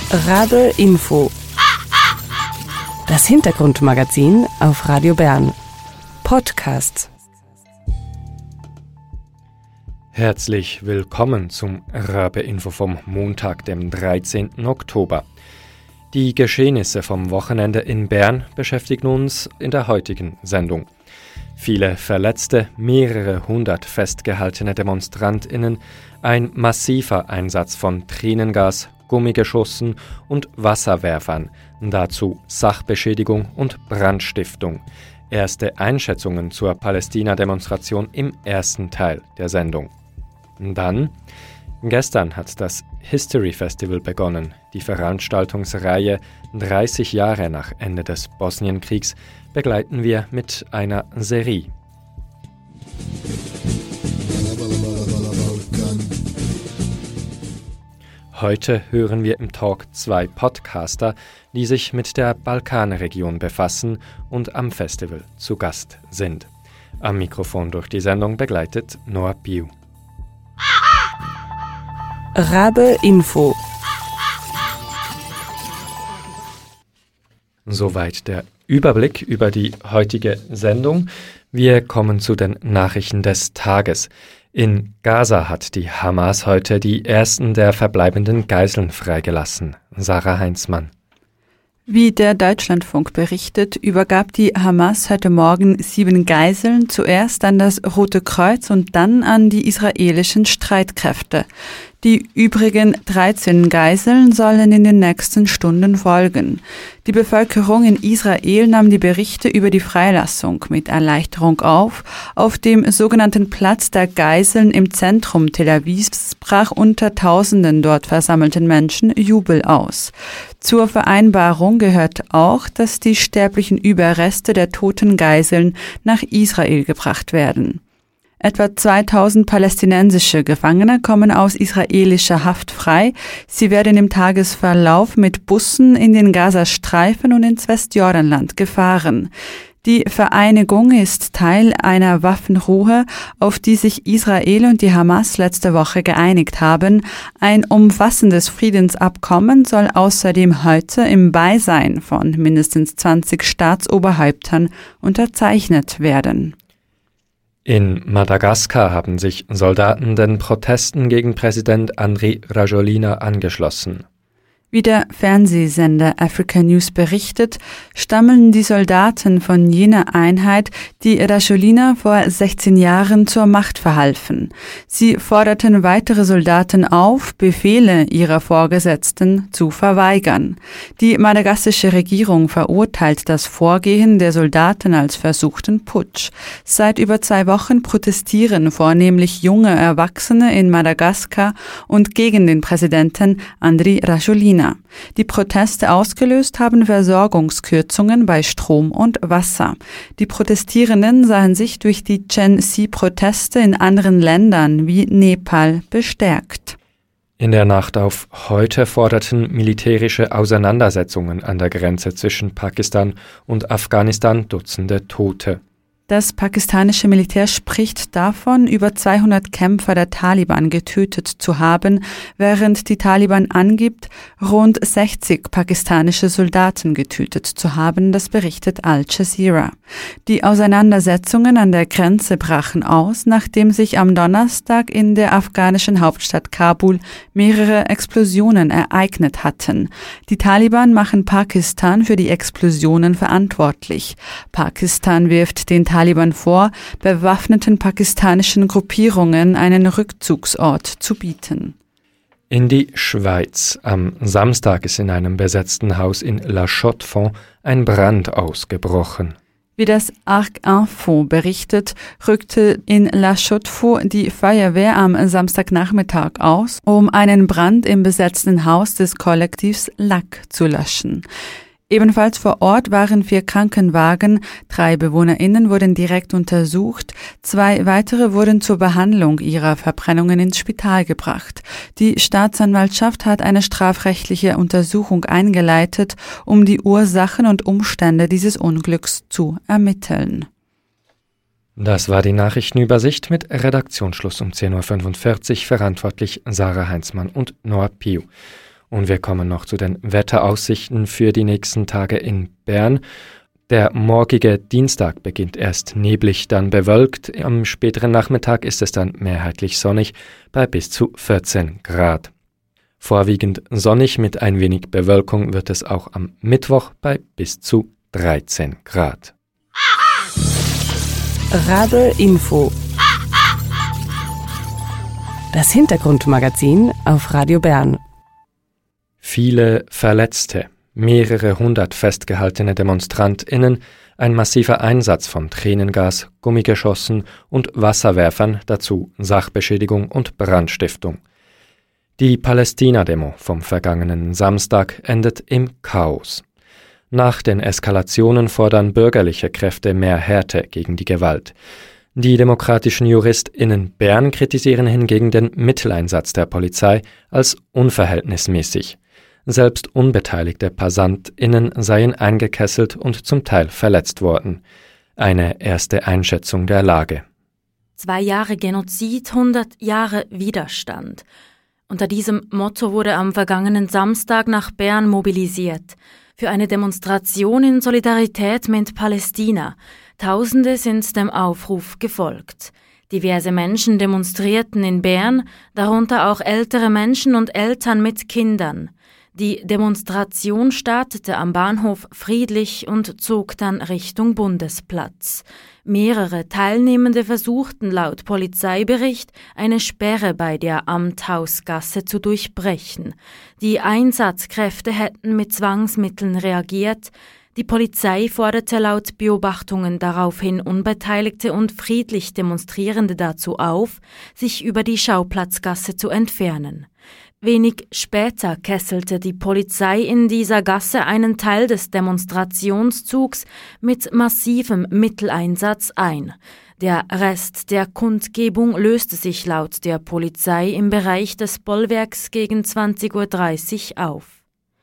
Rabe Info. Das Hintergrundmagazin auf Radio Bern. Podcasts. Herzlich willkommen zum Rabe Info vom Montag, dem 13. Oktober. Die Geschehnisse vom Wochenende in Bern beschäftigen uns in der heutigen Sendung. Viele Verletzte, mehrere hundert festgehaltene DemonstrantInnen, ein massiver Einsatz von Tränengas, Gummigeschossen und Wasserwerfern, dazu Sachbeschädigung und Brandstiftung. Erste Einschätzungen zur Palästina-Demonstration im ersten Teil der Sendung. Dann, gestern hat das History Festival begonnen, die Veranstaltungsreihe 30 Jahre nach Ende des Bosnienkriegs begleiten wir mit einer Serie. Heute hören wir im Talk 2 Podcaster, die sich mit der Balkanregion befassen und am Festival zu Gast sind. Am Mikrofon durch die Sendung begleitet Noah Piu. Rabe Info. Soweit der Überblick über die heutige Sendung. Wir kommen zu den Nachrichten des Tages. In Gaza hat die Hamas heute die ersten der verbleibenden Geiseln freigelassen. Sarah Heinzmann. Wie der Deutschlandfunk berichtet, übergab die Hamas heute Morgen 7 Geiseln zuerst an das Rote Kreuz und dann an die israelischen Streitkräfte. Die übrigen 13 Geiseln sollen in den nächsten Stunden folgen. Die Bevölkerung in Israel nahm die Berichte über die Freilassung mit Erleichterung auf. Auf dem sogenannten Platz der Geiseln im Zentrum Tel Avivs brach unter Tausenden dort versammelten Menschen Jubel aus. Zur Vereinbarung gehört auch, dass die sterblichen Überreste der toten Geiseln nach Israel gebracht werden. Etwa 2000 palästinensische Gefangene kommen aus israelischer Haft frei. Sie werden im Tagesverlauf mit Bussen in den Gazastreifen und ins Westjordanland gefahren. Die Vereinigung ist Teil einer Waffenruhe, auf die sich Israel und die Hamas letzte Woche geeinigt haben. Ein umfassendes Friedensabkommen soll außerdem heute im Beisein von mindestens 20 Staatsoberhäuptern unterzeichnet werden. In Madagaskar haben sich Soldaten den Protesten gegen Präsident Andry Rajoelina angeschlossen. Wie der Fernsehsender Africa News berichtet, stammen die Soldaten von jener Einheit, die Rajoelina vor 16 Jahren zur Macht verhalfen. Sie forderten weitere Soldaten auf, Befehle ihrer Vorgesetzten zu verweigern. Die madagassische Regierung verurteilt das Vorgehen der Soldaten als versuchten Putsch. Seit über 2 Wochen protestieren vornehmlich junge Erwachsene in Madagaskar und gegen den Präsidenten Andry Rajoelina. Die Proteste ausgelöst haben Versorgungskürzungen bei Strom und Wasser. Die Protestierenden sahen sich durch die Gen Z-Proteste in anderen Ländern wie Nepal bestärkt. In der Nacht auf heute forderten militärische Auseinandersetzungen an der Grenze zwischen Pakistan und Afghanistan Dutzende Tote. Das pakistanische Militär spricht davon, über 200 Kämpfer der Taliban getötet zu haben, während die Taliban angibt, rund 60 pakistanische Soldaten getötet zu haben, das berichtet Al Jazeera. Die Auseinandersetzungen an der Grenze brachen aus, nachdem sich am Donnerstag in der afghanischen Hauptstadt Kabul mehrere Explosionen ereignet hatten. Die Taliban machen Pakistan für die Explosionen verantwortlich. Pakistan wirft den Taliban vor, bewaffneten pakistanischen Gruppierungen einen Rückzugsort zu bieten. In die Schweiz. Am Samstag ist in einem besetzten Haus in La Chaux-de-Fonds ein Brand ausgebrochen. Wie das Arc Info berichtet, rückte in La Chaux-de-Fonds die Feuerwehr am Samstagnachmittag aus, um einen Brand im besetzten Haus des Kollektivs Lac zu löschen. Ebenfalls vor Ort waren 4 Krankenwagen, 3 BewohnerInnen wurden direkt untersucht, 2 weitere wurden zur Behandlung ihrer Verbrennungen ins Spital gebracht. Die Staatsanwaltschaft hat eine strafrechtliche Untersuchung eingeleitet, um die Ursachen und Umstände dieses Unglücks zu ermitteln. Das war die Nachrichtenübersicht mit Redaktionsschluss um 10.45 Uhr, verantwortlich Sarah Heinzmann und Noah Piu. Und wir kommen noch zu den Wetteraussichten für die nächsten Tage in Bern. Der morgige Dienstag beginnt erst neblig, dann bewölkt. Am späteren Nachmittag ist es dann mehrheitlich sonnig bei bis zu 14 Grad. Vorwiegend sonnig mit ein wenig Bewölkung wird es auch am Mittwoch bei bis zu 13 Grad. Rabe Info. Das Hintergrundmagazin auf Radio Bern. Viele Verletzte, mehrere hundert festgehaltene DemonstrantInnen, ein massiver Einsatz von Tränengas, Gummigeschossen und Wasserwerfern, dazu Sachbeschädigung und Brandstiftung. Die Palästina-Demo vom vergangenen Samstag endet im Chaos. Nach den Eskalationen fordern bürgerliche Kräfte mehr Härte gegen die Gewalt. Die demokratischen JuristInnen Bern kritisieren hingegen den Mitteleinsatz der Polizei als unverhältnismäßig. Selbst unbeteiligte PassantInnen seien eingekesselt und zum Teil verletzt worden. Eine erste Einschätzung der Lage. 2 Jahre Genozid, 100 Jahre Widerstand. Unter diesem Motto wurde am vergangenen Samstag nach Bern mobilisiert. Für eine Demonstration in Solidarität mit Palästina. Tausende sind dem Aufruf gefolgt. Diverse Menschen demonstrierten in Bern, darunter auch ältere Menschen und Eltern mit Kindern. Die Demonstration startete am Bahnhof friedlich und zog dann Richtung Bundesplatz. Mehrere Teilnehmende versuchten laut Polizeibericht, eine Sperre bei der Amthausgasse zu durchbrechen. Die Einsatzkräfte hätten mit Zwangsmitteln reagiert. Die Polizei forderte laut Beobachtungen daraufhin Unbeteiligte und friedlich Demonstrierende dazu auf, sich über die Schauplatzgasse zu entfernen. Wenig später kesselte die Polizei in dieser Gasse einen Teil des Demonstrationszugs mit massivem Mitteleinsatz ein. Der Rest der Kundgebung löste sich laut der Polizei im Bereich des Bollwerks gegen 20:30 Uhr auf.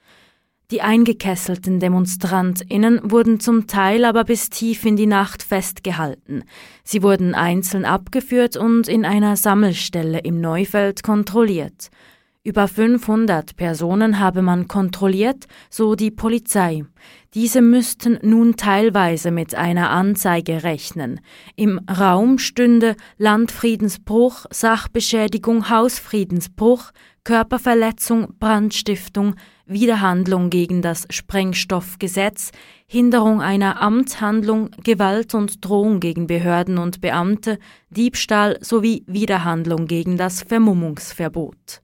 Die eingekesselten DemonstrantInnen wurden zum Teil aber bis tief in die Nacht festgehalten. Sie wurden einzeln abgeführt und in einer Sammelstelle im Neufeld kontrolliert. Über 500 Personen habe man kontrolliert, so die Polizei. Diese müssten nun teilweise mit einer Anzeige rechnen. Im Raum stünde Landfriedensbruch, Sachbeschädigung, Hausfriedensbruch, Körperverletzung, Brandstiftung, Widerhandlung gegen das Sprengstoffgesetz, Hinderung einer Amtshandlung, Gewalt und Drohung gegen Behörden und Beamte, Diebstahl sowie Widerhandlung gegen das Vermummungsverbot.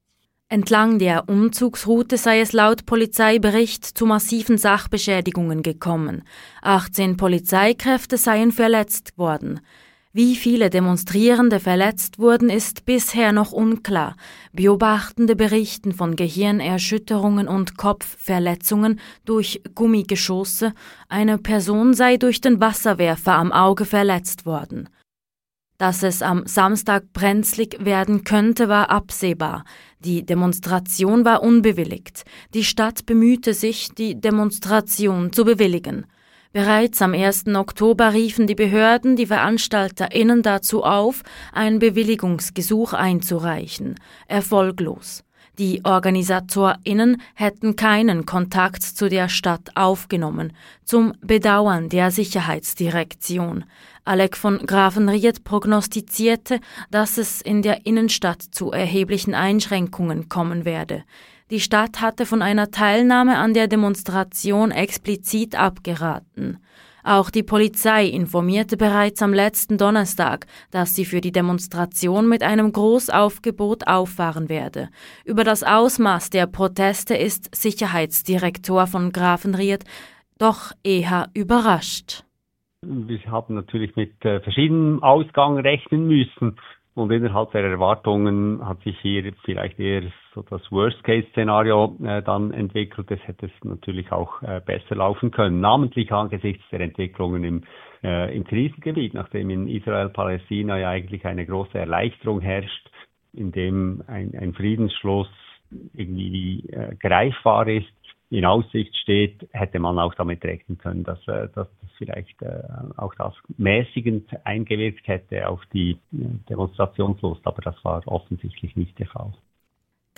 Entlang der Umzugsroute sei es laut Polizeibericht zu massiven Sachbeschädigungen gekommen. 18 Polizeikräfte seien verletzt worden. Wie viele Demonstrierende verletzt wurden, ist bisher noch unklar. Beobachtende berichten von Gehirnerschütterungen und Kopfverletzungen durch Gummigeschosse. Eine Person sei durch den Wasserwerfer am Auge verletzt worden. Dass es am Samstag brenzlig werden könnte, war absehbar. Die Demonstration war unbewilligt. Die Stadt bemühte sich, die Demonstration zu bewilligen. Bereits am 1. Oktober riefen die Behörden die VeranstalterInnen dazu auf, ein Bewilligungsgesuch einzureichen. Erfolglos. Die OrganisatorInnen hätten keinen Kontakt zu der Stadt aufgenommen, zum Bedauern der Sicherheitsdirektion. Alec von Grafenried prognostizierte, dass es in der Innenstadt zu erheblichen Einschränkungen kommen werde. Die Stadt hatte von einer Teilnahme an der Demonstration explizit abgeraten. Auch die Polizei informierte bereits am letzten Donnerstag, dass sie für die Demonstration mit einem Großaufgebot auffahren werde. Über das Ausmaß der Proteste ist Sicherheitsdirektor von Grafenried doch eher überrascht. Wir haben natürlich mit verschiedenem Ausgang rechnen müssen. Und innerhalb der Erwartungen hat sich hier vielleicht eher so das Worst-Case-Szenario dann entwickelt. Das hätte es natürlich auch besser laufen können, namentlich angesichts der Entwicklungen im Krisengebiet, nachdem in Israel-Palästina ja eigentlich eine große Erleichterung herrscht, in dem ein Friedensschluss irgendwie greifbar ist, in Aussicht steht, hätte man auch damit rechnen können, dass das vielleicht auch das mäßigend eingewirkt hätte auf die Demonstrationslust, aber das war offensichtlich nicht der Fall.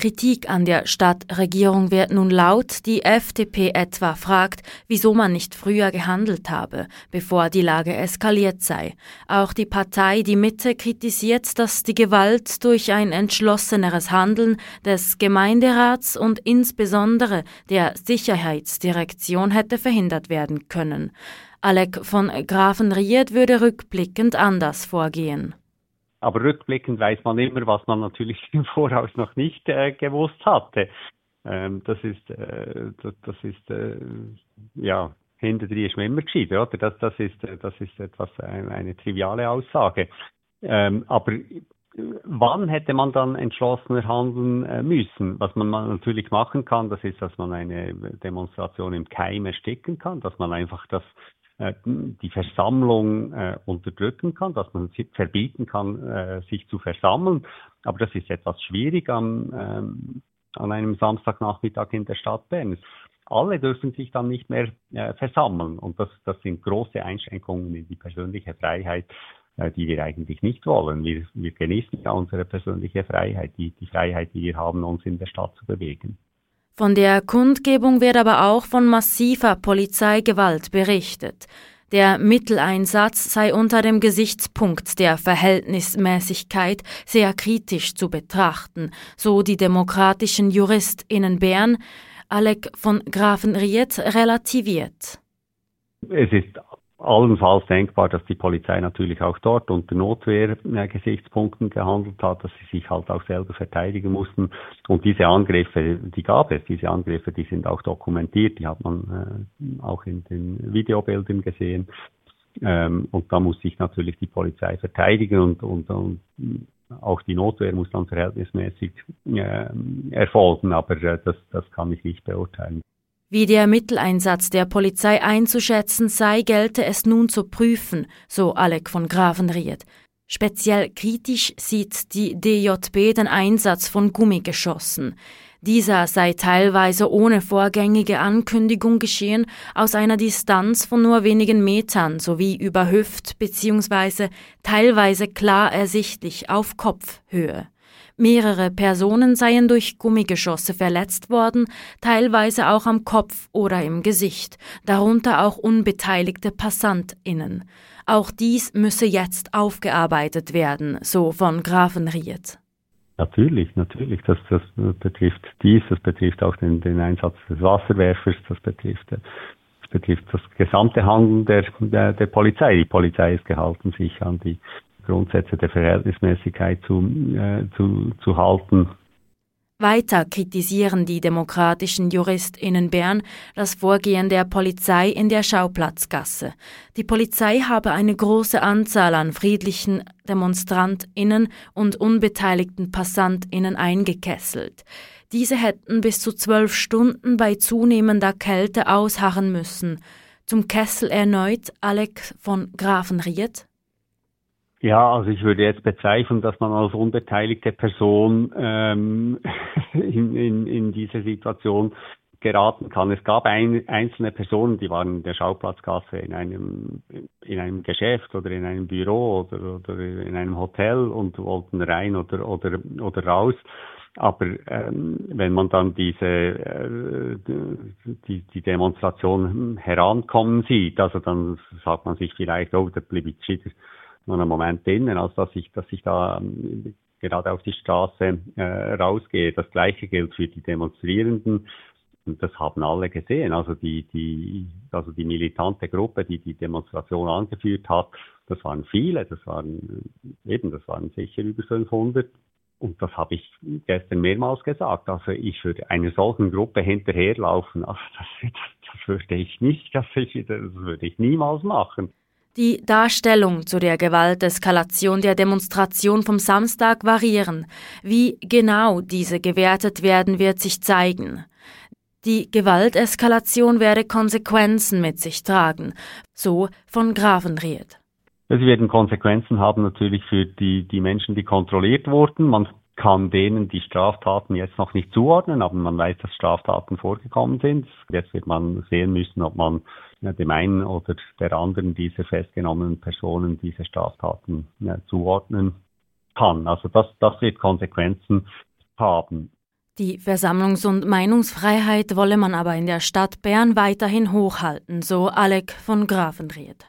Kritik an der Stadtregierung wird nun laut. Die FDP etwa fragt, wieso man nicht früher gehandelt habe, bevor die Lage eskaliert sei. Auch die Partei Die Mitte kritisiert, dass die Gewalt durch ein entschlosseneres Handeln des Gemeinderats und insbesondere der Sicherheitsdirektion hätte verhindert werden können. Alec von Grafenried würde rückblickend anders vorgehen. Aber rückblickend weiß man immer, was man natürlich im Voraus noch nicht gewusst hatte. Das ist hinterdrein ist man immer gescheiter, oder? Das ist etwas eine triviale Aussage. Aber wann hätte man dann entschlossener handeln müssen? Was man natürlich machen kann, das ist, dass man eine Demonstration im Keim ersticken kann, dass man einfach die Versammlung unterdrücken kann, dass man sie verbieten kann, sich zu versammeln. Aber das ist etwas schwierig an einem Samstagnachmittag in der Stadt Bern. Alle dürfen sich dann nicht mehr versammeln. Und das sind große Einschränkungen in die persönliche Freiheit, die wir eigentlich nicht wollen. Wir genießen ja unsere persönliche Freiheit, die Freiheit, die wir haben, uns in der Stadt zu bewegen. Von der Kundgebung wird aber auch von massiver Polizeigewalt berichtet. Der Mitteleinsatz sei unter dem Gesichtspunkt der Verhältnismäßigkeit sehr kritisch zu betrachten, so die demokratischen JuristInnen Bern. Alec von Grafenried relativiert. Es ist allenfalls denkbar, dass die Polizei natürlich auch dort unter Notwehr-Gesichtspunkten gehandelt hat, dass sie sich halt auch selber verteidigen mussten. Und diese Angriffe, die gab es. Diese Angriffe, die sind auch dokumentiert. Die hat man auch in den Videobildern gesehen. Und da muss sich natürlich die Polizei verteidigen und auch die Notwehr muss dann verhältnismäßig erfolgen. Aber das kann ich nicht beurteilen. Wie der Mitteleinsatz der Polizei einzuschätzen sei, gelte es nun zu prüfen, so Alec von Grafenried. Speziell kritisch sieht die DJB den Einsatz von Gummigeschossen. Dieser sei teilweise ohne vorgängige Ankündigung geschehen, aus einer Distanz von nur wenigen Metern sowie über Hüft- bzw. teilweise klar ersichtlich auf Kopfhöhe. Mehrere Personen seien durch Gummigeschosse verletzt worden, teilweise auch am Kopf oder im Gesicht, darunter auch unbeteiligte PassantInnen. Auch dies müsse jetzt aufgearbeitet werden, so von Grafenried. Natürlich. Das betrifft dies, das betrifft auch den Einsatz des Wasserwerfers, das betrifft das gesamte Handeln der Polizei. Die Polizei ist gehalten, sich an die Grundsätze der Verhältnismäßigkeit zu halten. Weiter kritisieren die demokratischen JuristInnen Bern das Vorgehen der Polizei in der Schauplatzgasse. Die Polizei habe eine große Anzahl an friedlichen DemonstrantInnen und unbeteiligten PassantInnen eingekesselt. Diese hätten bis zu 12 Stunden bei zunehmender Kälte ausharren müssen. Zum Kessel erneut Alec von Grafenried. Ja, also ich würde jetzt bezweifeln, dass man als unbeteiligte Person in diese Situation geraten kann. Es gab einzelne Personen, die waren in der Schauplatzgasse in einem Geschäft oder in einem Büro oder in einem Hotel und wollten rein oder raus. Aber wenn man dann die Demonstration herankommen sieht, also dann sagt man sich vielleicht, oh, da blieb ich wieder nur einen Moment drinnen, als dass ich da gerade auf die Straße rausgehe. Das Gleiche gilt für die Demonstrierenden. Und das haben alle gesehen. Also die militante Gruppe, die Demonstration angeführt hat, das waren viele. Das waren sicher über 500. Und das habe ich gestern mehrmals gesagt. Also ich würde einer solchen Gruppe hinterherlaufen. Also das würde ich nicht. Das würde ich niemals machen. Die Darstellung zu der Gewalteskalation der Demonstration vom Samstag variieren. Wie genau diese gewertet werden, wird sich zeigen. Die Gewalteskalation werde Konsequenzen mit sich tragen, so von Grafenried. Sie werden Konsequenzen haben natürlich für die Menschen, die kontrolliert wurden. Man kann denen die Straftaten jetzt noch nicht zuordnen, aber man weiß, dass Straftaten vorgekommen sind. Jetzt wird man sehen müssen, ob man dem einen oder der anderen dieser festgenommenen Personen diese Straftaten zuordnen kann. Also das wird Konsequenzen haben. Die Versammlungs- und Meinungsfreiheit wolle man aber in der Stadt Bern weiterhin hochhalten, so Alec von Grafenried.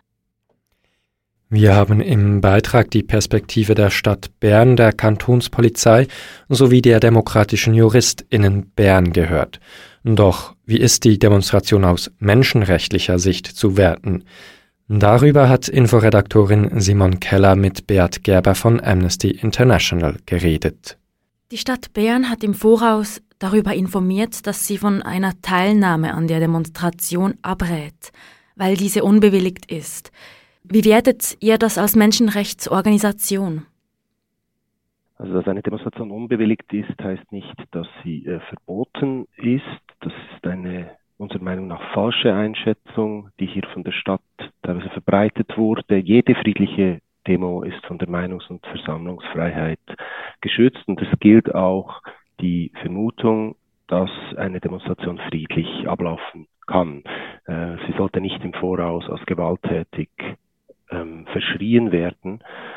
Wir haben im Beitrag die Perspektive der Stadt Bern, der Kantonspolizei sowie der demokratischen JuristInnen Bern gehört. Doch wie ist die Demonstration aus menschenrechtlicher Sicht zu werten? Darüber hat Inforedaktorin Simon Keller mit Beat Gerber von Amnesty International geredet. Die Stadt Bern hat im Voraus darüber informiert, dass sie von einer Teilnahme an der Demonstration abrät, weil diese unbewilligt ist. Wie wertet ihr das als Menschenrechtsorganisation? Also, dass eine Demonstration unbewilligt ist, heißt nicht, dass sie verboten ist. Das ist eine unserer Meinung nach falsche Einschätzung, die hier von der Stadt teilweise verbreitet wurde. Jede friedliche Demo ist von der Meinungs- und Versammlungsfreiheit geschützt und es gilt auch die Vermutung, dass eine Demonstration friedlich ablaufen kann. Sie sollte nicht im Voraus als gewalttätig verschrien werden.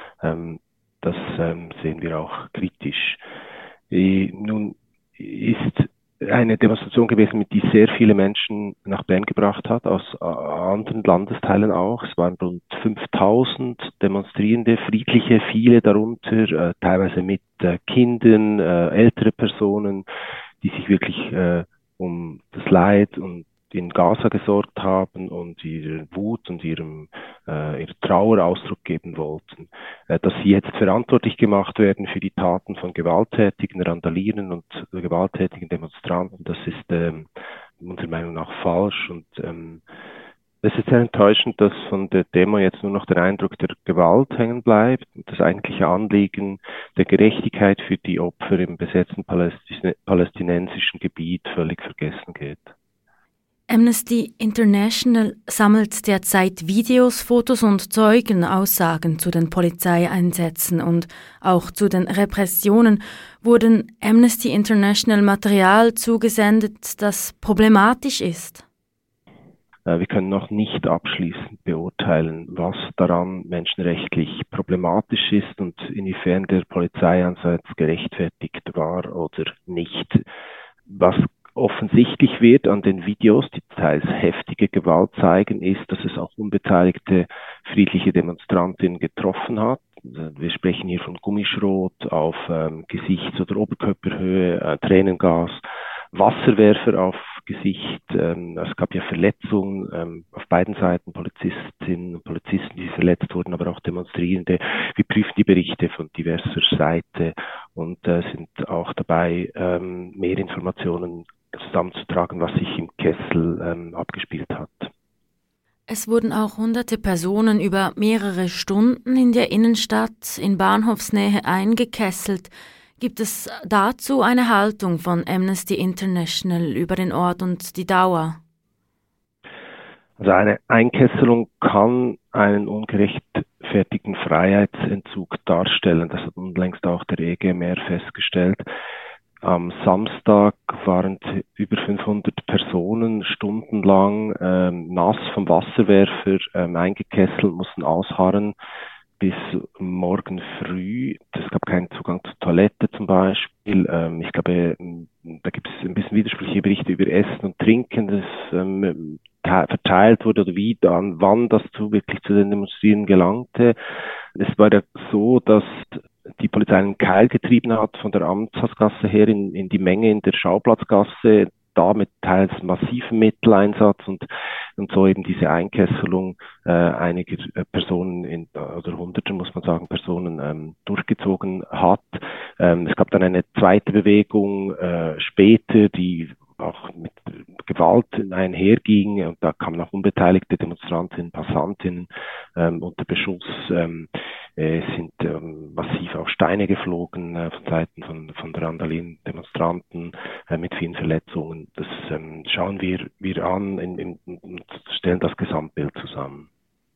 Das sehen wir auch kritisch. Nun ist eine Demonstration gewesen, mit die sehr viele Menschen nach Bern gebracht hat, aus anderen Landesteilen auch. Es waren rund 5000 Demonstrierende, friedliche, viele darunter, teilweise mit Kindern, ältere Personen, die sich wirklich um das Leid und in Gaza gesorgt haben und ihre Wut und ihre Trauer Ausdruck geben wollten. Dass sie jetzt verantwortlich gemacht werden für die Taten von gewalttätigen Randalieren und gewalttätigen Demonstranten, das ist unserer Meinung nach falsch und es ist sehr enttäuschend, dass von der Demo jetzt nur noch der Eindruck der Gewalt hängen bleibt und das eigentliche Anliegen der Gerechtigkeit für die Opfer im besetzten palästinensischen Gebiet völlig vergessen geht. Amnesty International sammelt derzeit Videos, Fotos und Zeugenaussagen zu den Polizeieinsätzen und auch zu den Repressionen. Wurden Amnesty International Material zugesendet, das problematisch ist? Wir können noch nicht abschließend beurteilen, was daran menschenrechtlich problematisch ist und inwiefern der Polizeieinsatz gerechtfertigt war oder nicht. Was offensichtlich wird an den Videos, die teils heftige Gewalt zeigen, ist, dass es auch unbeteiligte friedliche Demonstrantinnen getroffen hat. Wir sprechen hier von Gummischrot auf Gesichts- oder Oberkörperhöhe, Tränengas, Wasserwerfer auf Gesicht. Es gab ja Verletzungen auf beiden Seiten, Polizistinnen und Polizisten, die verletzt wurden, aber auch Demonstrierende. Wir prüfen die Berichte von diverser Seite und sind auch dabei, mehr Informationen zusammenzutragen, was sich im Kessel abgespielt hat. Es wurden auch hunderte Personen über mehrere Stunden in der Innenstadt in Bahnhofsnähe eingekesselt. Gibt es dazu eine Haltung von Amnesty International über den Ort und die Dauer? Also eine Einkesselung kann einen ungerechtfertigten Freiheitsentzug darstellen. Das hat unlängst auch der EGMR festgestellt. Am Samstag waren über 500 Personen stundenlang nass vom Wasserwerfer eingekesselt, mussten ausharren bis morgen früh. Es gab keinen Zugang zur Toilette zum Beispiel. Ich glaube, da gibt es ein bisschen widersprüchliche Berichte über Essen und Trinken, das verteilt wurde oder wie, dann, wann das wirklich zu den Demonstrierenden gelangte. Es war ja so, dass die Polizei einen Keil getrieben hat von der Amtshofgasse her in die Menge in der Schauplatzgasse, da mit teils massivem Mitteleinsatz und so eben diese Einkesselung einiger Personen oder Hunderte, muss man sagen, Personen durchgezogen hat. Es gab dann eine zweite Bewegung später, die auch mit Gewalt einherging und da kamen auch unbeteiligte Demonstrantinnen, Passantinnen unter Beschuss. Es sind massiv auch Steine geflogen von Seiten von der randalierenden Demonstranten mit vielen Verletzungen. Das schauen wir an und stellen das Gesamtbild zusammen.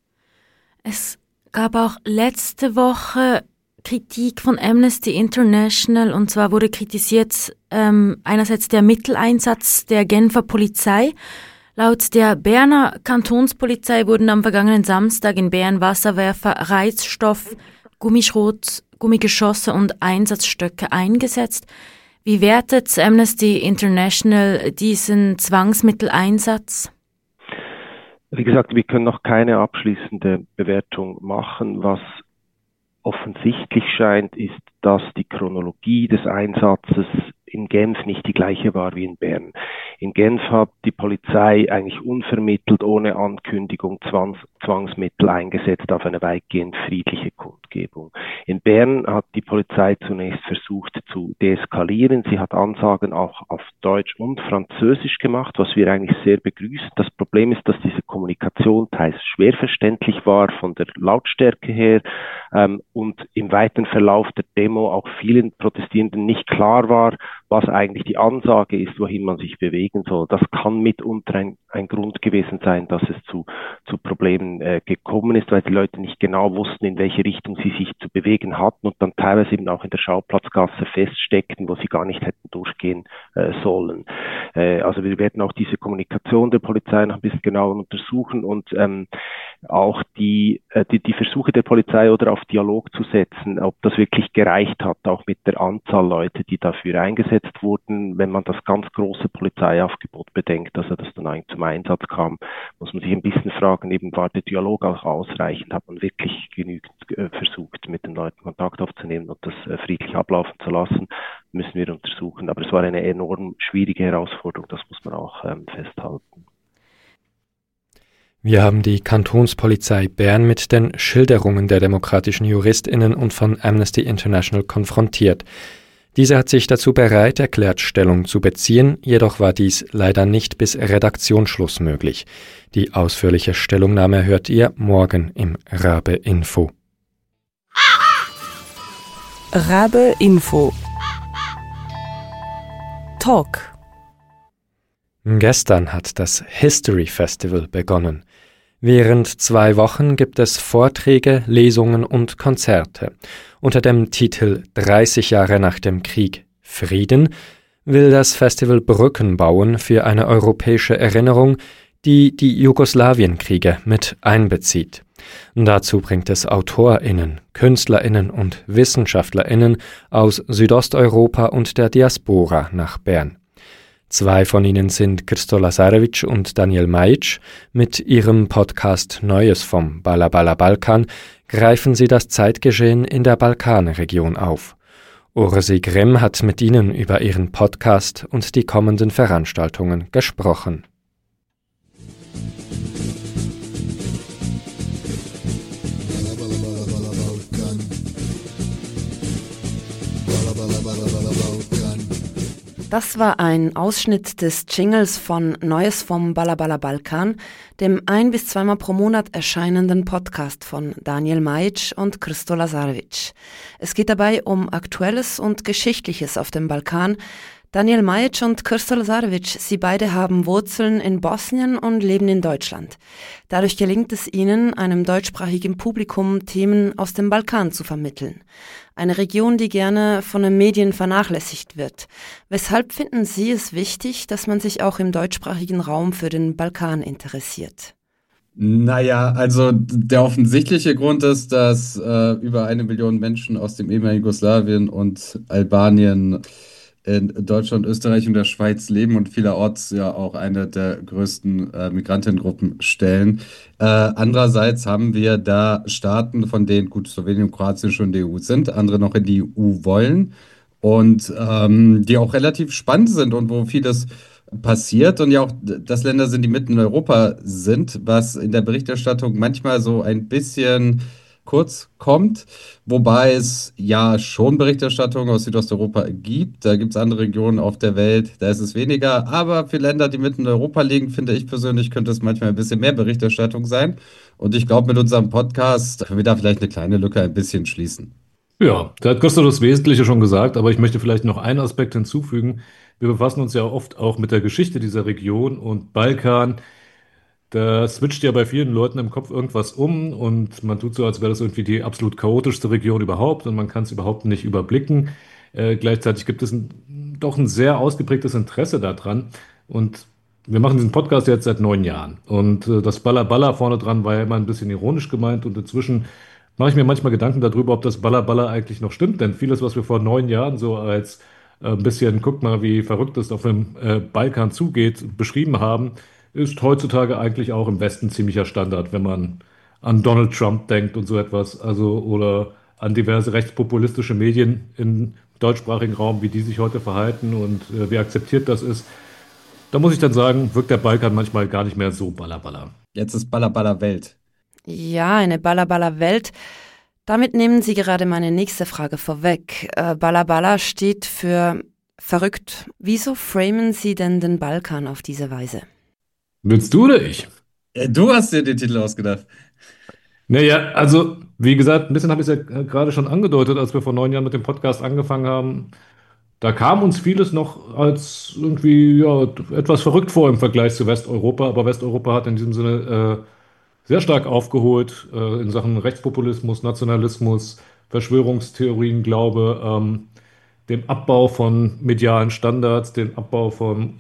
Es gab auch letzte Woche Kritik von Amnesty International und zwar wurde kritisiert einerseits der Mitteleinsatz der Genfer Polizei. Laut der Berner Kantonspolizei wurden am vergangenen Samstag in Bern Wasserwerfer, Reizstoff, Gummischrot, Gummigeschosse und Einsatzstöcke eingesetzt. Wie wertet Amnesty International diesen Zwangsmitteleinsatz? Wie gesagt, wir können noch keine abschließende Bewertung machen. Was offensichtlich scheint, ist, dass die Chronologie des Einsatzes in Genf nicht die gleiche war wie in Bern. In Genf hat die Polizei eigentlich unvermittelt, ohne Ankündigung, Zwangsmittel eingesetzt auf eine weitgehend friedliche Kundgebung. In Bern hat die Polizei zunächst versucht zu deeskalieren. Sie hat Ansagen auch auf Deutsch und Französisch gemacht, was wir eigentlich sehr begrüßen. Das Problem ist, dass diese Kommunikation teils schwer verständlich war von der Lautstärke her und im weiteren Verlauf der Demo auch vielen Protestierenden nicht klar war, was eigentlich die Ansage ist, wohin man sich bewegen soll. Das kann mitunter ein Grund gewesen sein, dass es zu Problemen gekommen ist, weil die Leute nicht genau wussten, in welche Richtung sie sich zu bewegen hatten und dann teilweise eben auch in der Schauplatzgasse feststeckten, wo sie gar nicht hätten durchgehen sollen. Also wir werden auch diese Kommunikation der Polizei noch ein bisschen genauer untersuchen und auch die Versuche der Polizei oder auf Dialog zu setzen, ob das wirklich gereicht hat, auch mit der Anzahl Leute, die dafür eingesetzt wurden. Wenn man das ganz große Polizeiaufgebot bedenkt, also das dann eigentlich zum Einsatz kam, muss man sich ein bisschen fragen, eben war der Dialog auch ausreichend? Hat man wirklich genügend versucht, mit den Leuten Kontakt aufzunehmen und das friedlich ablaufen zu lassen? Müssen wir untersuchen. Aber es war eine enorm schwierige Herausforderung, das muss man auch festhalten. Wir haben die Kantonspolizei Bern mit den Schilderungen der demokratischen JuristInnen und von Amnesty International konfrontiert. Diese hat sich dazu bereit erklärt, Stellung zu beziehen, jedoch war dies leider nicht bis Redaktionsschluss möglich. Die ausführliche Stellungnahme hört ihr morgen im Rabe Info. Rabe Info Talk. Gestern hat das History Festival begonnen. Während 2 Wochen gibt es Vorträge, Lesungen und Konzerte. Unter dem Titel 30 Jahre nach dem Krieg Frieden will das Festival Brücken bauen für eine europäische Erinnerung, die die Jugoslawienkriege mit einbezieht. Dazu bringt es AutorInnen, KünstlerInnen und WissenschaftlerInnen aus Südosteuropa und der Diaspora nach Bern. 2 von ihnen sind Krsto Lazarevic und Daniel Majic. Mit ihrem Podcast Neues vom Bala Bala Balkan greifen sie das Zeitgeschehen in der Balkanregion auf. Ursi Grimm hat mit ihnen über ihren Podcast und die kommenden Veranstaltungen gesprochen. Das war ein Ausschnitt des Jingles von Neues vom Bala Bala Balkan, dem 1- bis 2-mal pro Monat erscheinenden Podcast von Daniel Majic und Krsto Lazarevic. Es geht dabei um Aktuelles und Geschichtliches auf dem Balkan. Daniel Majic und Krsto Lazarevic, sie beide haben Wurzeln in Bosnien und leben in Deutschland. Dadurch gelingt es ihnen, einem deutschsprachigen Publikum Themen aus dem Balkan zu vermitteln. Eine Region, die gerne von den Medien vernachlässigt wird. Weshalb finden Sie es wichtig, dass man sich auch im deutschsprachigen Raum für den Balkan interessiert? Naja, also der offensichtliche Grund ist, dass über 1 Million Menschen aus dem ehemaligen Jugoslawien und Albanien in Deutschland, Österreich und der Schweiz leben und vielerorts ja auch eine der größten Migrantinnengruppen stellen. Andererseits haben wir da Staaten, von denen gut Slowenien und Kroatien schon in der EU sind, andere noch in die EU wollen und die auch relativ spannend sind und wo vieles passiert und ja auch das Länder sind, die mitten in Europa sind, was in der Berichterstattung manchmal so ein bisschen kurz kommt, wobei es ja schon Berichterstattung aus Südosteuropa gibt. Da gibt es andere Regionen auf der Welt, da ist es weniger. Aber für Länder, die mitten in Europa liegen, finde ich persönlich, könnte es manchmal ein bisschen mehr Berichterstattung sein. Und ich glaube, mit unserem Podcast können wir da vielleicht eine kleine Lücke ein bisschen schließen. Ja, da hat Christoph das Wesentliche schon gesagt, aber ich möchte vielleicht noch einen Aspekt hinzufügen. Wir befassen uns ja oft auch mit der Geschichte dieser Region und Balkan. Da switcht ja bei vielen Leuten im Kopf irgendwas um und man tut so, als wäre das irgendwie die absolut chaotischste Region überhaupt und man kann es überhaupt nicht überblicken. Gleichzeitig gibt es doch ein sehr ausgeprägtes Interesse daran und wir machen diesen Podcast jetzt seit 9 Jahren und das Balla Balla vorne dran war ja immer ein bisschen ironisch gemeint und inzwischen mache ich mir manchmal Gedanken darüber, ob das Balla Balla eigentlich noch stimmt, denn vieles, was wir vor 9 Jahren so als ein bisschen, guckt mal, wie verrückt es auf dem Balkan zugeht, beschrieben haben, ist heutzutage eigentlich auch im Westen ziemlicher Standard, wenn man an Donald Trump denkt und so etwas, also oder an diverse rechtspopulistische Medien im deutschsprachigen Raum, wie die sich heute verhalten und wie akzeptiert das ist. Da muss ich dann sagen, wirkt der Balkan manchmal gar nicht mehr so ballerballer. Jetzt ist Ballerballer Welt. Ja, eine ballerballer Welt. Damit nehmen Sie gerade meine nächste Frage vorweg. Ballerballer steht für verrückt. Wieso framen Sie denn den Balkan auf diese Weise? Willst du oder ich? Du hast dir den Titel ausgedacht. Naja, also wie gesagt, ein bisschen habe ich es ja gerade schon angedeutet, als wir vor 9 Jahren mit dem Podcast angefangen haben. Da kam uns vieles noch als irgendwie ja, etwas verrückt vor im Vergleich zu Westeuropa, aber Westeuropa hat in diesem Sinne sehr stark aufgeholt in Sachen Rechtspopulismus, Nationalismus, Verschwörungstheorien, Glaube, dem Abbau von medialen Standards, dem Abbau von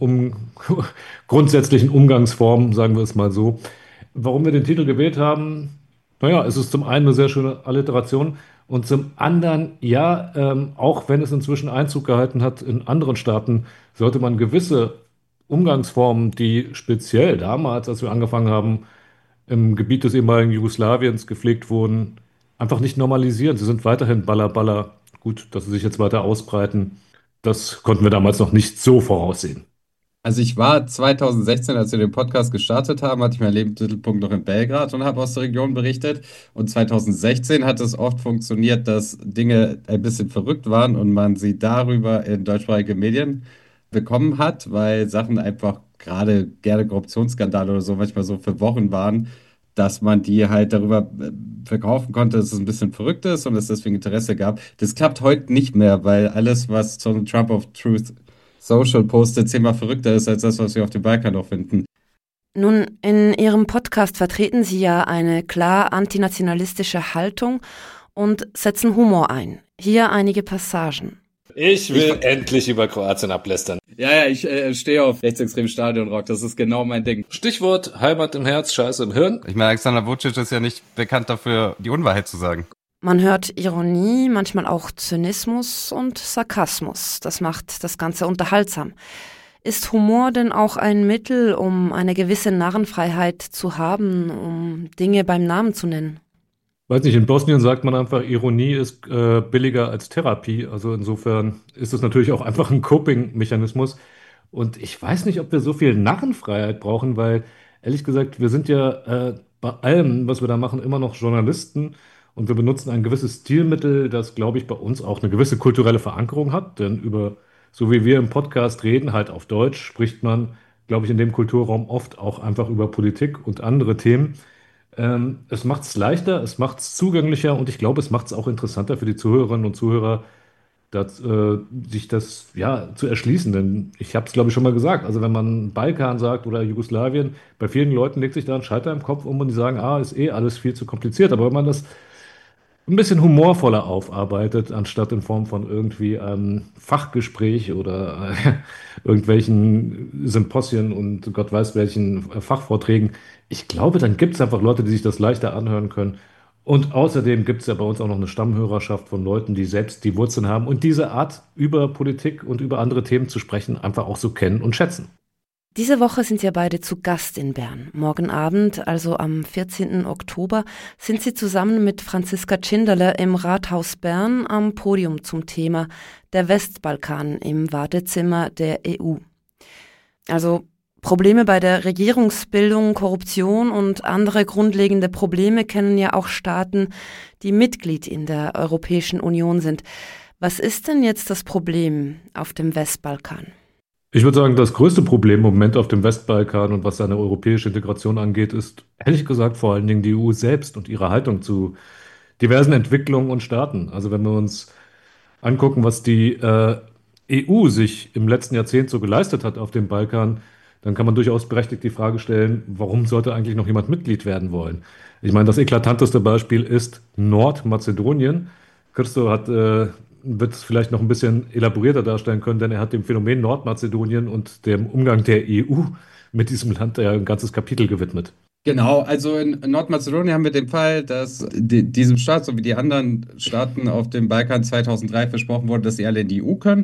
grundsätzlichen Umgangsformen, sagen wir es mal so. Warum wir den Titel gewählt haben? Naja, es ist zum einen eine sehr schöne Alliteration und zum anderen, ja, auch wenn es inzwischen Einzug gehalten hat in anderen Staaten, sollte man gewisse Umgangsformen, die speziell damals, als wir angefangen haben, im Gebiet des ehemaligen Jugoslawiens gepflegt wurden, einfach nicht normalisieren. Sie sind weiterhin Baller, Baller. Gut, dass sie sich jetzt weiter ausbreiten, das konnten wir damals noch nicht so voraussehen. Also ich war 2016, als wir den Podcast gestartet haben, hatte ich meinen Lebensmittelpunkt noch in Belgrad und habe aus der Region berichtet. Und 2016 hat es oft funktioniert, dass Dinge ein bisschen verrückt waren und man sie darüber in deutschsprachige Medien bekommen hat, weil Sachen einfach gerade gerne Korruptionsskandale oder so manchmal so für Wochen waren, dass man die halt darüber verkaufen konnte, dass es ein bisschen verrückt ist und es deswegen Interesse gab. Das klappt heute nicht mehr, weil alles, was zum Trump of Truth Social postet, 10-mal verrückter ist als das, was wir auf dem Balkan noch finden. Nun, in Ihrem Podcast vertreten Sie ja eine klar antinationalistische Haltung und setzen Humor ein. Hier einige Passagen. Ich will endlich über Kroatien ablästern. Ja, ich stehe auf rechtsextremen Stadionrock, das ist genau mein Ding. Stichwort Heimat im Herz, Scheiße im Hirn. Ich meine, Alexander Vucic ist ja nicht bekannt dafür, die Unwahrheit zu sagen. Man hört Ironie, manchmal auch Zynismus und Sarkasmus. Das macht das Ganze unterhaltsam. Ist Humor denn auch ein Mittel, um eine gewisse Narrenfreiheit zu haben, um Dinge beim Namen zu nennen? Weiß nicht, in Bosnien sagt man einfach, Ironie ist billiger als Therapie. Also insofern ist es natürlich auch einfach ein Coping-Mechanismus. Und ich weiß nicht, ob wir so viel Narrenfreiheit brauchen, weil ehrlich gesagt, wir sind ja bei allem, was wir da machen, immer noch Journalisten. Und wir benutzen ein gewisses Stilmittel, das, glaube ich, bei uns auch eine gewisse kulturelle Verankerung hat. Denn so wie wir im Podcast reden, halt auf Deutsch, spricht man, glaube ich, in dem Kulturraum oft auch einfach über Politik und andere Themen. Es macht es leichter, es macht es zugänglicher und ich glaube, es macht es auch interessanter für die Zuhörerinnen und Zuhörer, sich das ja zu erschließen. Denn ich habe es, glaube ich, schon mal gesagt. Also wenn man Balkan sagt oder Jugoslawien, bei vielen Leuten legt sich da ein Schalter im Kopf um und die sagen, ist eh alles viel zu kompliziert. Aber wenn man das ein bisschen humorvoller aufarbeitet, anstatt in Form von irgendwie einem Fachgespräch oder irgendwelchen Symposien und Gott weiß welchen Fachvorträgen. Ich glaube, dann gibt es einfach Leute, die sich das leichter anhören können. Und außerdem gibt es ja bei uns auch noch eine Stammhörerschaft von Leuten, die selbst die Wurzeln haben und diese Art, über Politik und über andere Themen zu sprechen, einfach auch so kennen und schätzen. Diese Woche sind ja beide zu Gast in Bern. Morgen Abend, also am 14. Oktober, sind sie zusammen mit Franziska Tschinderle im Rathaus Bern am Podium zum Thema der Westbalkan im Wartezimmer der EU. Also Probleme bei der Regierungsbildung, Korruption und andere grundlegende Probleme kennen ja auch Staaten, die Mitglied in der Europäischen Union sind. Was ist denn jetzt das Problem auf dem Westbalkan? Ich würde sagen, das größte Problem im Moment auf dem Westbalkan und was seine europäische Integration angeht, ist ehrlich gesagt vor allen Dingen die EU selbst und ihre Haltung zu diversen Entwicklungen und Staaten. Also wenn wir uns angucken, was die EU sich im letzten Jahrzehnt so geleistet hat auf dem Balkan, dann kann man durchaus berechtigt die Frage stellen, warum sollte eigentlich noch jemand Mitglied werden wollen? Ich meine, das eklatanteste Beispiel ist Nordmazedonien. Christo wird es vielleicht noch ein bisschen elaborierter darstellen können, denn er hat dem Phänomen Nordmazedonien und dem Umgang der EU mit diesem Land ja ein ganzes Kapitel gewidmet. Genau, also in Nordmazedonien haben wir den Fall, dass diesem Staat, so wie die anderen Staaten auf dem Balkan 2003 versprochen wurde, dass sie alle in die EU können.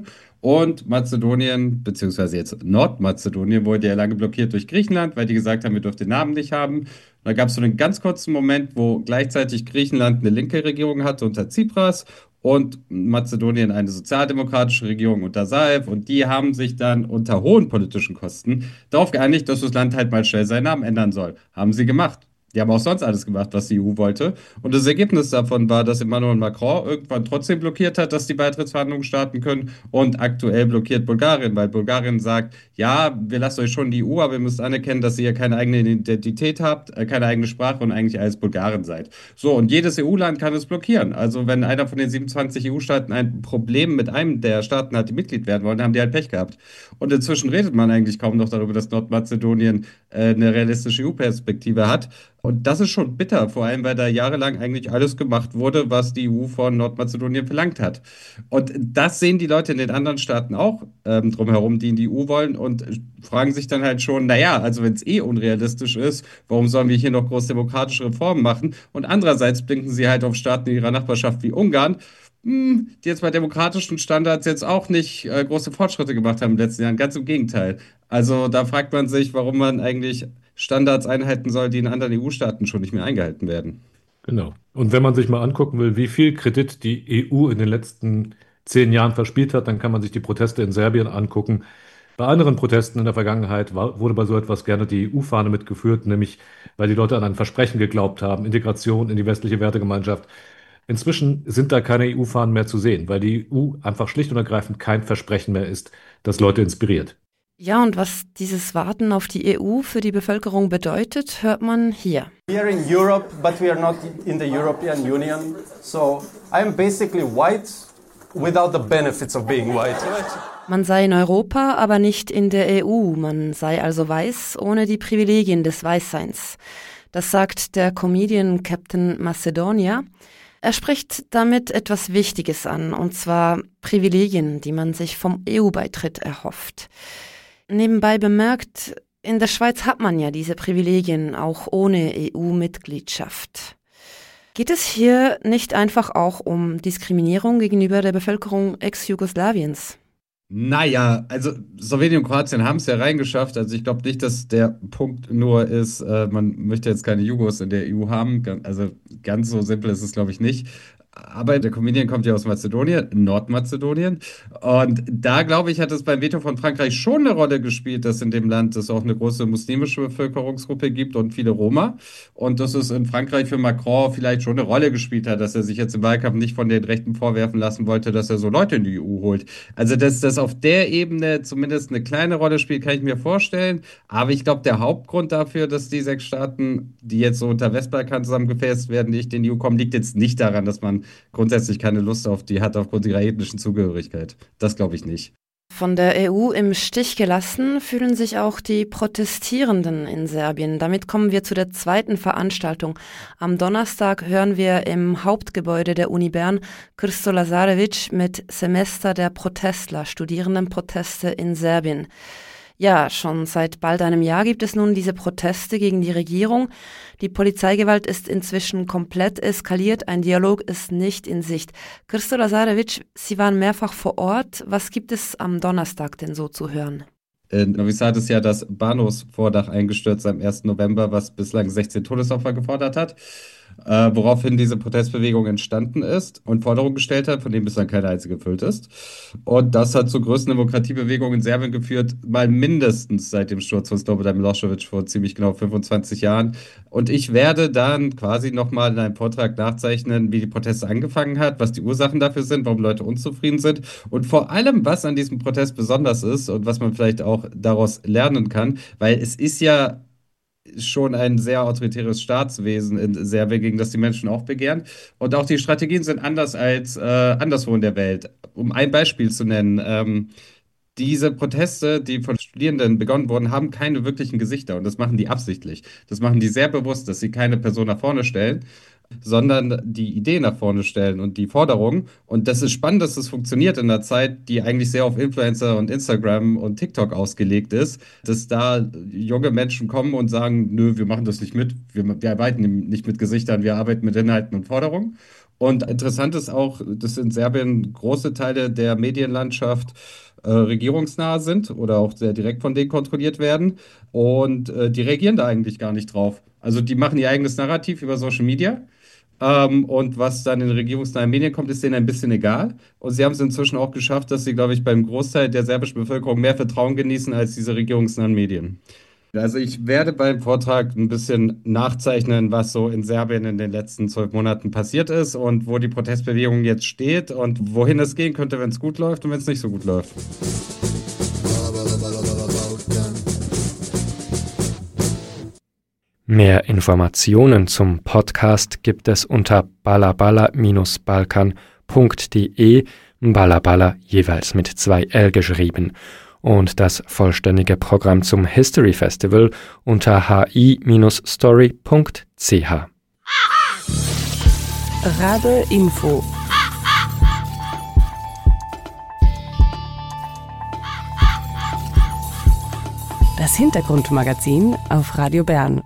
Und Mazedonien, beziehungsweise jetzt Nordmazedonien, wurde ja lange blockiert durch Griechenland, weil die gesagt haben, wir dürfen den Namen nicht haben. Und da gab es so einen ganz kurzen Moment, wo gleichzeitig Griechenland eine linke Regierung hatte unter Tsipras und Mazedonien eine sozialdemokratische Regierung unter Zaev. Und die haben sich dann unter hohen politischen Kosten darauf geeinigt, dass das Land halt mal schnell seinen Namen ändern soll. Haben sie gemacht. Die haben auch sonst alles gemacht, was die EU wollte. Und das Ergebnis davon war, dass Emmanuel Macron irgendwann trotzdem blockiert hat, dass die Beitrittsverhandlungen starten können. Und aktuell blockiert Bulgarien, weil Bulgarien sagt, ja, wir lassen euch schon in die EU, aber ihr müsst anerkennen, dass ihr keine eigene Identität habt, keine eigene Sprache und eigentlich alles Bulgaren seid. So, und jedes EU-Land kann es blockieren. Also wenn einer von den 27 EU-Staaten ein Problem mit einem der Staaten hat, die Mitglied werden wollen, haben die halt Pech gehabt. Und inzwischen redet man eigentlich kaum noch darüber, dass Nordmazedonien eine realistische EU-Perspektive hat. Und das ist schon bitter, vor allem, weil da jahrelang eigentlich alles gemacht wurde, was die EU von Nordmazedonien verlangt hat. Und das sehen die Leute in den anderen Staaten auch drumherum, die in die EU wollen und fragen sich dann halt schon, naja, also wenn es unrealistisch ist, warum sollen wir hier noch groß demokratische Reformen machen? Und andererseits blinken sie halt auf Staaten in ihrer Nachbarschaft wie Ungarn, die jetzt bei demokratischen Standards jetzt auch nicht große Fortschritte gemacht haben in den letzten Jahren. Ganz im Gegenteil. Also da fragt man sich, warum man eigentlich Standards einhalten soll, die in anderen EU-Staaten schon nicht mehr eingehalten werden. Genau. Und wenn man sich mal angucken will, wie viel Kredit die EU in den letzten 10 Jahren verspielt hat, dann kann man sich die Proteste in Serbien angucken. Bei anderen Protesten in der Vergangenheit wurde bei so etwas gerne die EU-Fahne mitgeführt, nämlich weil die Leute an ein Versprechen geglaubt haben, Integration in die westliche Wertegemeinschaft. Inzwischen sind da keine EU-Fahnen mehr zu sehen, weil die EU einfach schlicht und ergreifend kein Versprechen mehr ist, das Leute inspiriert. Ja, und was dieses Warten auf die EU für die Bevölkerung bedeutet, hört man hier. We are in Europe, but we are not in the European Union. So I'm basically white without the benefits of being white. Man sei in Europa, aber nicht in der EU. Man sei also weiß, ohne die Privilegien des Weißseins. Das sagt der Comedian Captain Macedonia. Er spricht damit etwas Wichtiges an, und zwar Privilegien, die man sich vom EU-Beitritt erhofft. Nebenbei bemerkt, in der Schweiz hat man ja diese Privilegien auch ohne EU-Mitgliedschaft. Geht es hier nicht einfach auch um Diskriminierung gegenüber der Bevölkerung Ex-Jugoslawiens? Naja, also Slowenien und Kroatien haben es ja reingeschafft. Also ich glaube nicht, dass der Punkt nur ist, man möchte jetzt keine Jugos in der EU haben. Also ganz so simpel ist es, glaube ich, nicht. Aber der Comedian kommt ja aus Mazedonien, Nordmazedonien. Und da, glaube ich, hat es beim Veto von Frankreich schon eine Rolle gespielt, dass in dem Land es auch eine große muslimische Bevölkerungsgruppe gibt und viele Roma. Und dass es in Frankreich für Macron vielleicht schon eine Rolle gespielt hat, dass er sich jetzt im Wahlkampf nicht von den Rechten vorwerfen lassen wollte, dass er so Leute in die EU holt. Also, dass das auf der Ebene zumindest eine kleine Rolle spielt, kann ich mir vorstellen. Aber ich glaube, der Hauptgrund dafür, dass die 6 Staaten, die jetzt so unter Westbalkan zusammengefasst werden, nicht in die EU kommen, liegt jetzt nicht daran, dass man grundsätzlich keine Lust auf die hat aufgrund ihrer ethnischen Zugehörigkeit. Das glaube ich nicht. Von der EU im Stich gelassen fühlen sich auch die Protestierenden in Serbien. Damit kommen wir zu der zweiten Veranstaltung. Am Donnerstag hören wir im Hauptgebäude der Uni Bern Krsto Lazarevic mit Semester der Protestler, Studierendenproteste in Serbien. Ja, schon seit bald einem Jahr gibt es nun diese Proteste gegen die Regierung. Die Polizeigewalt ist inzwischen komplett eskaliert. Ein Dialog ist nicht in Sicht. Krsto Lazarevic, Sie waren mehrfach vor Ort. Was gibt es am Donnerstag denn so zu hören? In Novi Sad ist ja das Bahnhofsvordach eingestürzt am 1. November, was bislang 16 Todesopfer gefordert hat. Woraufhin diese Protestbewegung entstanden ist und Forderungen gestellt hat, von denen bislang keine einzige erfüllt ist. Und das hat zur größten Demokratiebewegung in Serbien geführt, mal mindestens seit dem Sturz von Slobodan Milošević vor ziemlich genau 25 Jahren. Und ich werde dann quasi nochmal in einem Vortrag nachzeichnen, wie die Proteste angefangen hat, was die Ursachen dafür sind, warum Leute unzufrieden sind und vor allem, was an diesem Protest besonders ist und was man vielleicht auch daraus lernen kann, weil es ist ja schon ein sehr autoritäres Staatswesen in Serbien, gegen das die Menschen auch begehren. Und auch die Strategien sind anders als anderswo in der Welt. Um ein Beispiel zu nennen, diese Proteste, die von Studierenden begonnen wurden, haben keine wirklichen Gesichter. Und das machen die absichtlich. Das machen die sehr bewusst, dass sie keine Person nach vorne stellen, sondern die Idee nach vorne stellen und die Forderungen. Und das ist spannend, dass das funktioniert in einer Zeit, die eigentlich sehr auf Influencer und Instagram und TikTok ausgelegt ist, dass da junge Menschen kommen und sagen, nö, wir machen das nicht mit, wir arbeiten nicht mit Gesichtern, wir arbeiten mit Inhalten und Forderungen. Und interessant ist auch, dass in Serbien große Teile der Medienlandschaft regierungsnah sind oder auch sehr direkt von denen kontrolliert werden. Und die reagieren da eigentlich gar nicht drauf. Also die machen ihr eigenes Narrativ über Social Media. Und was dann in regierungsnahen Medien kommt, ist denen ein bisschen egal. Und sie haben es inzwischen auch geschafft, dass sie, glaube ich, beim Großteil der serbischen Bevölkerung mehr Vertrauen genießen als diese regierungsnahen Medien. Also ich werde beim Vortrag ein bisschen nachzeichnen, was so in Serbien in den letzten 12 Monaten passiert ist und wo die Protestbewegung jetzt steht und wohin es gehen könnte, wenn es gut läuft und wenn es nicht so gut läuft. Mehr Informationen zum Podcast gibt es unter balabala-balkan.de, Balabala jeweils mit 2 L geschrieben. Und das vollständige Programm zum History Festival unter hi-story.ch. Rabe Info. Das Hintergrundmagazin auf Radio Bern.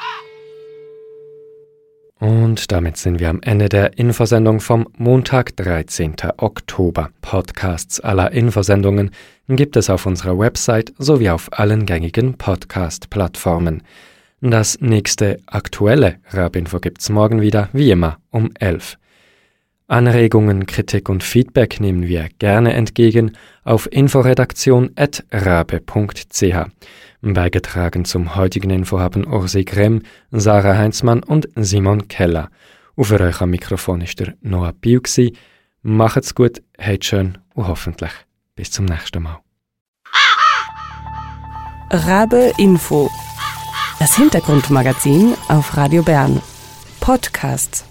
Und damit sind wir am Ende der Infosendung vom Montag, 13. Oktober. Podcasts aller Infosendungen gibt es auf unserer Website sowie auf allen gängigen Podcast-Plattformen. Das nächste aktuelle Rabinfo gibt's morgen wieder, wie immer, um 11. Anregungen, Kritik und Feedback nehmen wir gerne entgegen auf inforedaktion@rabe.ch. Beigetragen zum heutigen Info haben Ursi Grem, Sarah Heinzmann und Simon Keller. Und für euch am Mikrofon ist der Noah Piu gsi. Macht's gut, habt schön und hoffentlich bis zum nächsten Mal. Rabe Info. Das Hintergrundmagazin auf Radio Bern. Podcasts.